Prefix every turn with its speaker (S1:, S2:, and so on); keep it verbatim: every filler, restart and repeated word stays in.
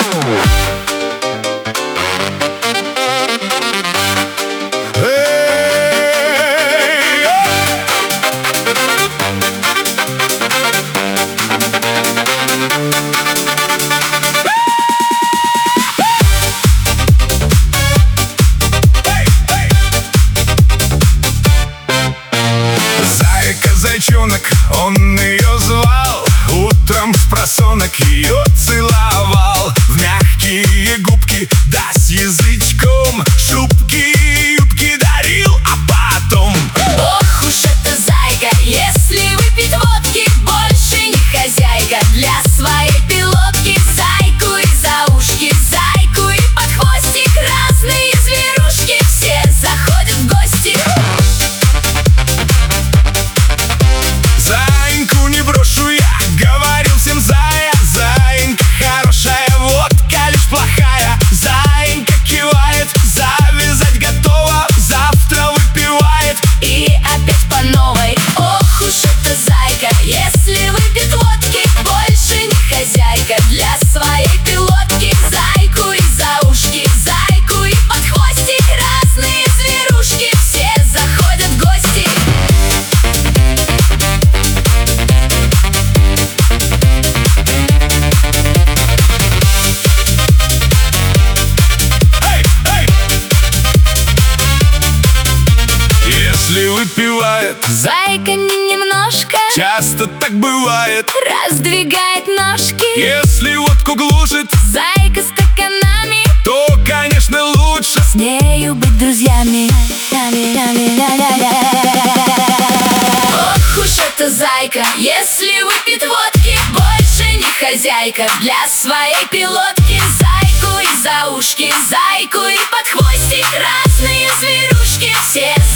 S1: Зайчонок, он ее звал, утром с просонок ее целовал. В мягкие губки, да с язычком, шубки, юбки дарил, а потом...
S2: Ох уж эта зайка, если выпить водки, больше не хозяйка для своей пилотки. Зайку и за ушки, зайку и под хвостик, разные зверушки все заходят в гости.
S1: Заиньку не брошу я, говорил всем зая. Заинька хорошая, водка лишь плохая. Заинька кивает, завязать готова, завтра выпивает
S2: и опять по новой. Ох уж эта зайка, если выпьет водки, больше не хозяйка для своей пилотки. Зайку и за ушки, зайку и под хвостик, разные зверушки все заходят в гости.
S1: Если выпивает,
S2: Зайка не немножко,
S1: часто так бывает.
S2: раздвигает ножки.
S1: Если водку глушит,
S2: Зайка стаканами,
S1: то, конечно, лучше
S2: с нею быть друзьями. Ох уж эта зайка, если выпьет водки, больше не хозяйка для своей пилотки. Зайку и за ушки, зайку и под хвостик, разные зверушки все